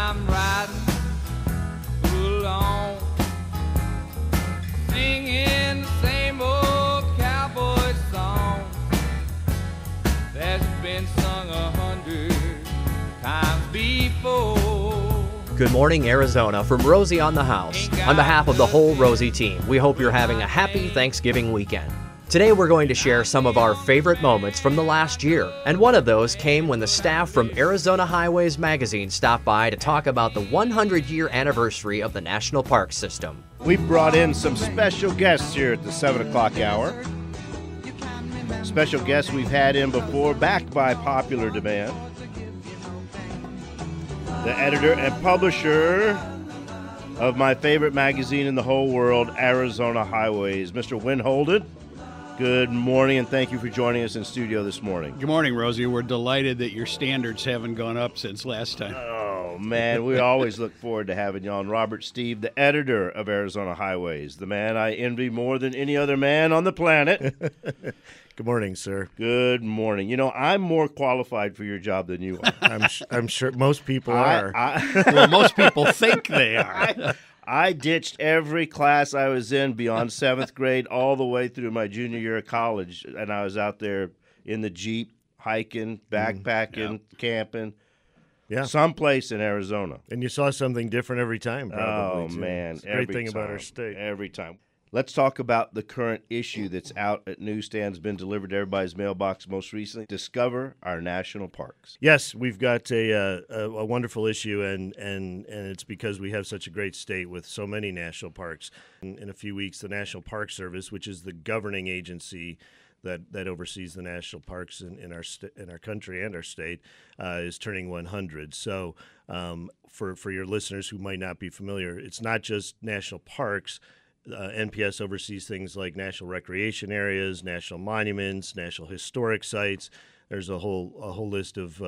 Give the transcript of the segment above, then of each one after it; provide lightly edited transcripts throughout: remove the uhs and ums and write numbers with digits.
I'm riding along, singing the same old cowboy song that's been sung 100 times before. Good morning, Arizona, from Rosie on the House. On behalf of the whole Rosie team, we hope you're having a happy Thanksgiving weekend. Today we're going to share some of our favorite moments from the last year, and one of those came when the staff from Arizona Highways magazine stopped by to talk about the 100-year anniversary of the National Park System. We brought in some special guests here at the 7 o'clock hour. Special guests we've had in before, backed by popular demand. The editor and publisher of my favorite magazine in the whole world, Arizona Highways, Mr. Win Holden. Good morning, and thank you for joining us in studio this morning. Good morning, Rosie. We're delighted that your standards haven't gone up since last time. Oh, man, we always look forward to having you on. Robert Steve, the editor of Arizona Highways, the man I envy more than any other man on the planet. Good morning, sir. Good morning. You know, I'm more qualified for your job than you are. I'm sure most people are. Well, most people think they are. I ditched every class I was in beyond 7th grade all the way through my junior year of college, and I was out there in the Jeep, hiking, backpacking, camping, someplace in Arizona. And you saw something different every time, probably. Oh, too. man. It's a great thing about our state. Every time. Let's talk about the current issue that's out at newsstands, been delivered to everybody's mailbox most recently. Discover Our National Parks. Yes, we've got a wonderful issue, and it's because we have such a great state with so many national parks. In a few weeks, the National Park Service, which is the governing agency that oversees the national parks in our country and our state, is turning 100. So for your listeners who might not be familiar, it's not just national parks. NPS oversees things like national recreation areas, national monuments, national historic sites. There's a whole list of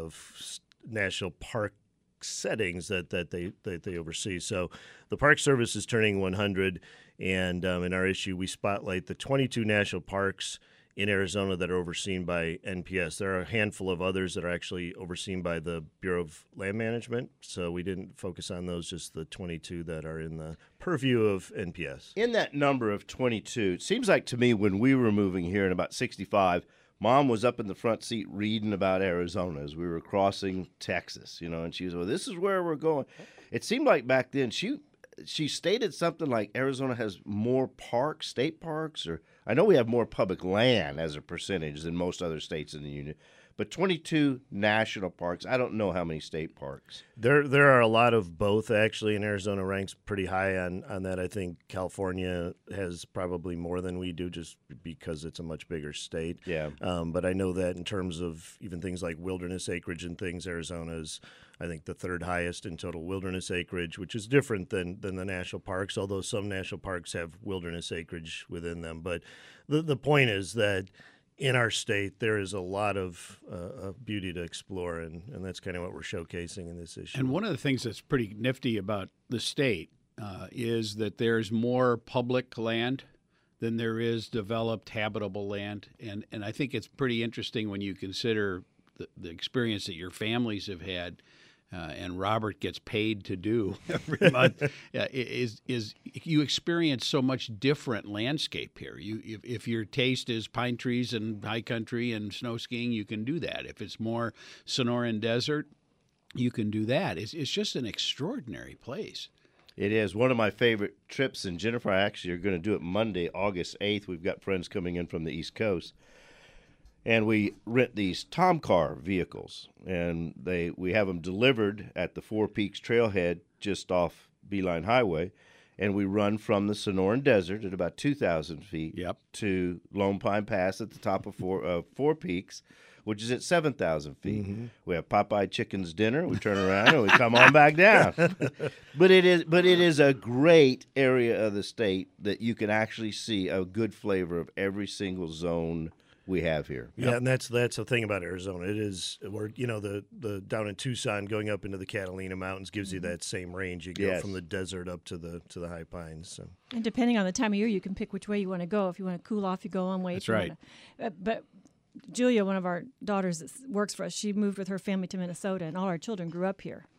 national park settings that they oversee. So the Park Service is turning 100, and in our issue we spotlight the 22 national parks in Arizona that are overseen by NPS. There are a handful of others that are actually overseen by the Bureau of Land Management, so we didn't focus on those, just the 22 that are in the purview of NPS. In that number of 22, it seems like to me when we were moving here in about 65, Mom was up in the front seat reading about Arizona as we were crossing Texas, and she was, well, this is where we're going. It seemed like back then she stated something like Arizona has more parks, state parks, or I know we have more public land as a percentage than most other states in the union, but 22 national parks. I don't know how many state parks. There are a lot of both, actually, and Arizona ranks pretty high on that. I think California has probably more than we do just because it's a much bigger state. Yeah. But I know that in terms of even things like wilderness acreage and things, Arizona is, I think, the third highest in total wilderness acreage, which is different than the national parks, although some national parks have wilderness acreage within them. But the point is that in our state, there is a lot of beauty to explore, and that's kind of what we're showcasing in this issue. And one of the things that's pretty nifty about the state is that there's more public land than there is developed habitable land. And I think it's pretty interesting when you consider the experience that your families have had, and Robert gets paid to do every month, is you experience so much different landscape here. If your taste is pine trees and high country and snow skiing, you can do that. If it's more Sonoran Desert, you can do that. It's just an extraordinary place. It is one of my favorite trips, and Jennifer, I actually are going to do it Monday, August 8th. We've got friends coming in from the East Coast. And we rent these Tom Car vehicles, and we have them delivered at the Four Peaks Trailhead just off Beeline Highway, and we run from the Sonoran Desert at about 2,000 feet to Lone Pine Pass at the top of Four Peaks, which is at 7,000 feet. Mm-hmm. We have Popeye Chicken's dinner. We turn around and we come on back down. But it is a great area of the state that you can actually see a good flavor of every single zone we have here. Yeah, and that's the thing about Arizona. It is, the down in Tucson, going up into the Catalina Mountains gives you that same range. You go from the desert up to the high pines. So. And depending on the time of year, you can pick which way you want to go. If you want to cool off, you go one way. That's right. But Julia, one of our daughters that works for us, she moved with her family to Minnesota, and all our children grew up here.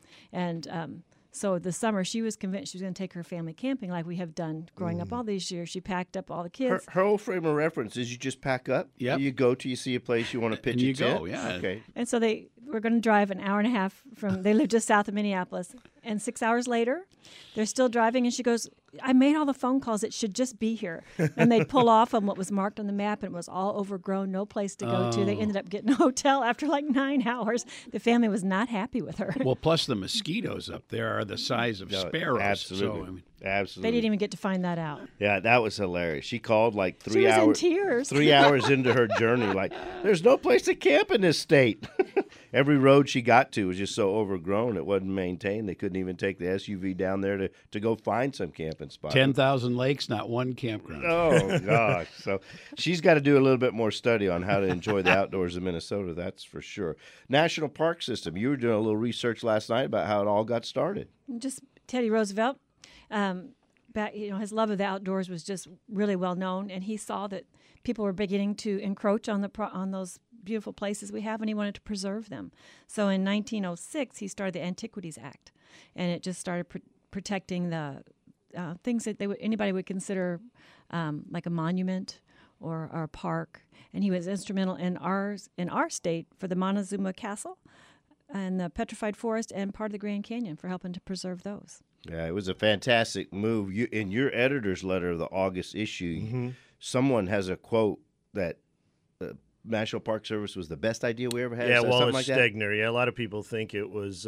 And so this summer, she was convinced she was going to take her family camping like we have done growing up all these years. She packed up all the kids. Her whole frame of reference is you just pack up. Yep. You go to, you see a place you want to pitch And it you to. go, yeah. Okay. And so they were going to drive an hour and a half from, they live just south of Minneapolis. And 6 hours later, they're still driving. And she goes, I made all the phone calls. It should just be here. And they pull off on what was marked on the map, and it was all overgrown, no place to go to. They ended up getting a hotel after like 9 hours. The family was not happy with her. Well, plus the mosquitoes up there are the size of sparrows. Absolutely. So, I mean, Absolutely. They didn't even get to find that out. Yeah, that was hilarious. She called like 3 She was in hours. tears. 3 hours into her journey, like, there's no place to camp in this state. Every road she got to was just so overgrown, it wasn't maintained. They couldn't even take the SUV down there to go find some camping spot. 10,000 lakes, not one campground. Oh, gosh. So she's got to do a little bit more study on how to enjoy the outdoors in Minnesota, that's for sure. National Park System. You were doing a little research last night about how it all got started. Just Teddy Roosevelt, back, his love of the outdoors was just really well known, and he saw that people were beginning to encroach on on those beautiful places we have, and he wanted to preserve them. So in 1906, he started the Antiquities Act, and it just started protecting the things that anybody would consider like a monument or a park. And he was instrumental in our state for the Montezuma Castle and the Petrified Forest and part of the Grand Canyon for helping to preserve those. Yeah, it was a fantastic move. In your editor's letter of the August issue, someone has a quote that the National Park Service was the best idea we ever had. Yeah, Wallace like Stegner. Yeah, a lot of people think it was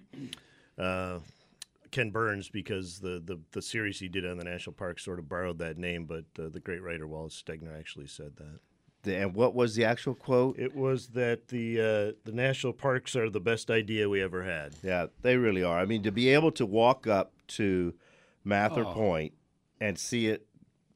Ken Burns because the series he did on the national park sort of borrowed that name, but the great writer Wallace Stegner actually said that. And what was the actual quote? It was that the national parks are the best idea we ever had. Yeah, they really are. I mean, to be able to walk up to Mather Point and see it,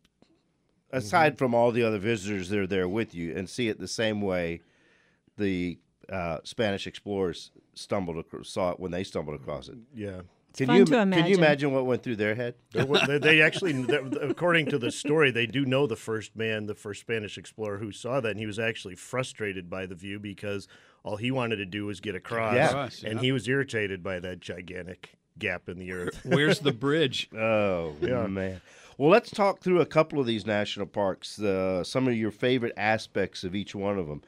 aside from all the other visitors that are there with you, and see it the same way the Spanish explorers saw it when they stumbled across it. Yeah. Can fun you to imagine. imagine what went through their head? They actually, according to the story, they do know the first Spanish explorer who saw that, and he was actually frustrated by the view because all he wanted to do was get across, and he was irritated by that gigantic gap in the earth. Where's the bridge? Oh, man. Well, let's talk through a couple of these national parks, some of your favorite aspects of each one of them.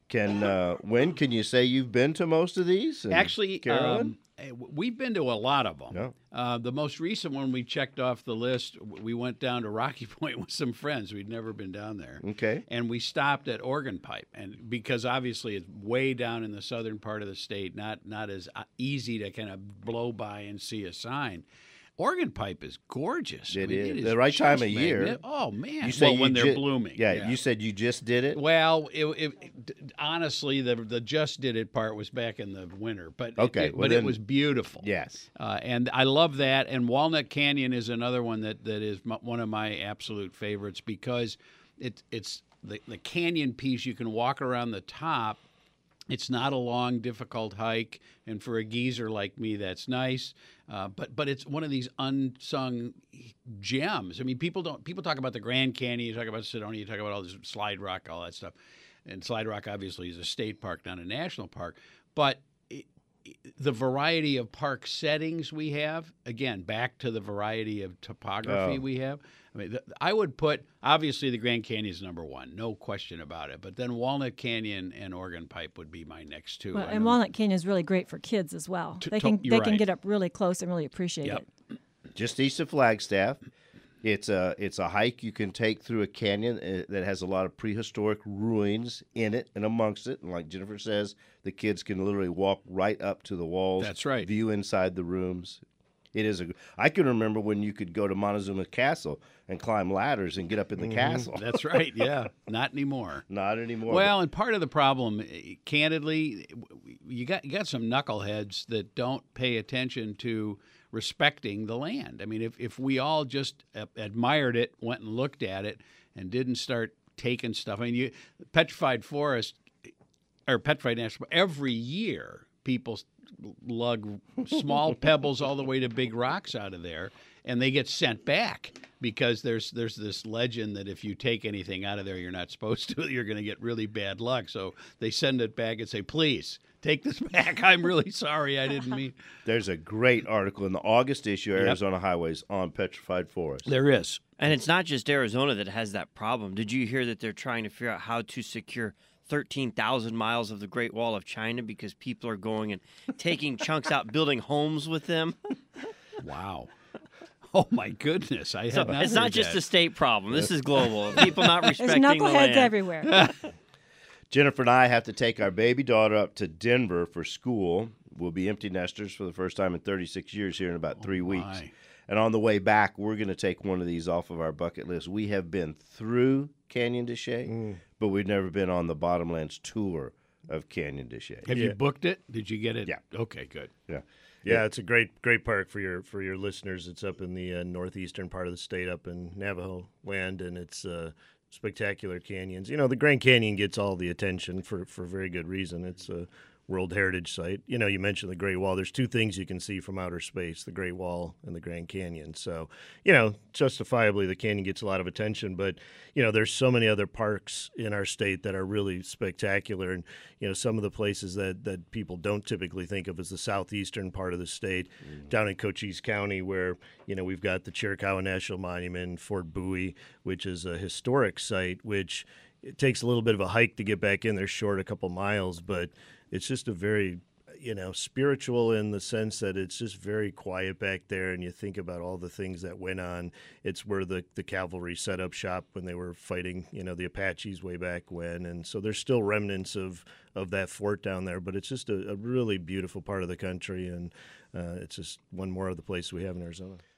When can you say you've been to most of these? And Actually, Carolyn? we've been to a lot of them. Yeah. The most recent one we checked off the list, we went down to Rocky Point with some friends. We'd never been down there. Okay. And we stopped at Organ Pipe, and because obviously it's way down in the southern part of the state, not as easy to kind of blow by and see a sign. Organ Pipe is gorgeous. It I mean, is. The right time just of year. Oh, man. You say when they're blooming. Yeah, you said you just did it? Well, honestly, the just did it part was back in the winter, but it was beautiful. Yes. And I love that. And Walnut Canyon is another one that is one of my absolute favorites because it's the canyon piece. You can walk around the top. It's not a long, difficult hike, and for a geezer like me, that's nice. But it's one of these unsung gems. I mean, people talk about the Grand Canyon, you talk about Sedona, you talk about all this Slide Rock, all that stuff. And Slide Rock obviously is a state park, not a national park. But the variety of park settings we have, again, back to the variety of topography we have. I mean, I would put, obviously, the Grand Canyon is number one, no question about it. But then Walnut Canyon and Organ Pipe would be my next two. Well, and Walnut Canyon is really great for kids as well. They can get up really close and really appreciate it. Just east of Flagstaff. It's a hike you can take through a canyon that has a lot of prehistoric ruins in it and amongst it. And like Jennifer says, the kids can literally walk right up to the walls. That's right. View inside the rooms. I can remember when you could go to Montezuma Castle and climb ladders and get up in the castle. That's right, yeah. Not anymore. Not anymore. Well, and part of the problem, candidly, you got some knuckleheads that don't pay attention to respecting the land. I mean, if we all just admired it, went and looked at it, and didn't start taking stuff. I mean, Petrified Forest or Petrified National Park, every year people lug small pebbles all the way to big rocks out of there, and they get sent back because there's this legend that if you take anything out of there you're not supposed to, you're going to get really bad luck. So they send it back and say, please take this back. I'm really sorry. I didn't mean. There's a great article in the August issue of Arizona Highways on petrified forests. There is. And it's not just Arizona that has that problem. Did you hear that they're trying to figure out how to secure 13,000 miles of the Great Wall of China because people are going and taking chunks out, building homes with them? Wow. Oh, my goodness. I had not It's heard not just that. a state problem. This is global. People not There's respecting the knuckleheads land. everywhere. Jennifer and I have to take our baby daughter up to Denver for school. We'll be empty nesters for the first time in 36 years here in about 3 weeks. my. And on the way back, we're going to take one of these off of our bucket list. We have been through Canyon de Chelly, but we've never been on the Bottomlands tour of Canyon de Chelly. Have you booked it? Did you get it? Yeah. Okay, good. Yeah. Yeah, it's a great park for your listeners. It's up in the northeastern part of the state, up in Navajo land, and it's spectacular canyons. You know, the Grand Canyon gets all the attention for very good reason. It's a World Heritage Site. You know, you mentioned the Great Wall. There's two things you can see from outer space, the Great Wall and the Grand Canyon. So, you know, justifiably the canyon gets a lot of attention, but, you know, there's so many other parks in our state that are really spectacular. And, you know, some of the places that people don't typically think of as the southeastern part of the state, down in Cochise County, where, you know, we've got the Chiricahua National Monument, Fort Bowie, which is a historic site, which it takes a little bit of a hike to get back in. They're short a couple miles, but it's just a very, you know, spiritual in the sense that it's just very quiet back there, and you think about all the things that went on. It's where the cavalry set up shop when they were fighting, you know, the Apaches way back when, and so there's still remnants of that fort down there, but it's just a really beautiful part of the country, and it's just one more of the places we have in Arizona.